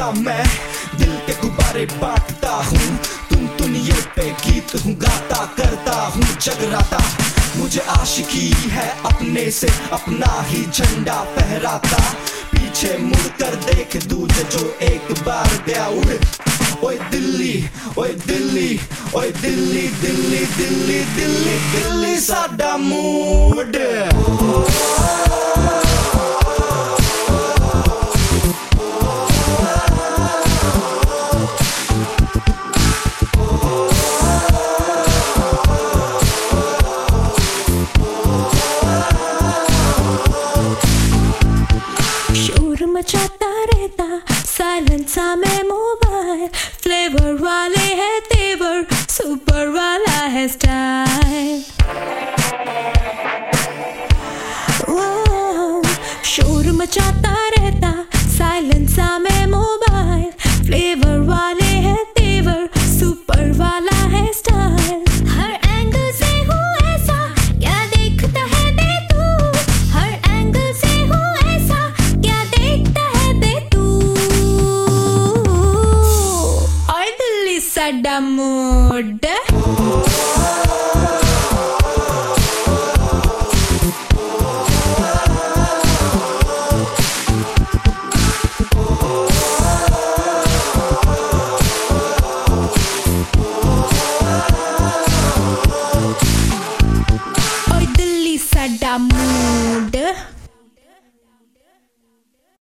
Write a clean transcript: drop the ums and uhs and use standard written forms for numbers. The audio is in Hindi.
मैं दिल के गुब्बारे बांटता हूँ, तुम दुनिया पे गीत हूँ गाता, करता हूँ जगराता। मुझे आशिकी है अपने से, अपना ही झंडा फहराता। पीछे मुड़ कर देख दूजे जो एक बार गया उड़। ओए दिल्ली, ओए दिल्ली, ओए दिल्ली, दिल्ली, दिल्ली, दिल्ली, दिल्ली साडा मूड। शोर मचाता रहता साइलेंस सा में मोबाइल, फ्लेवर वाले है तेवर, सुपर वाला है स्टाइल। शोर मचाता रहता साइलेंस सा में मोबाइल, फ्लेवर वाले है तेवर, सुपर वाला है स्टाइल। हर एंगल से हूँ ऐसा, क्या देखता है बे तू, हर एंगल से हूँ ऐसा, क्या देखता है बे तू। और दिल्ली साडा मूड।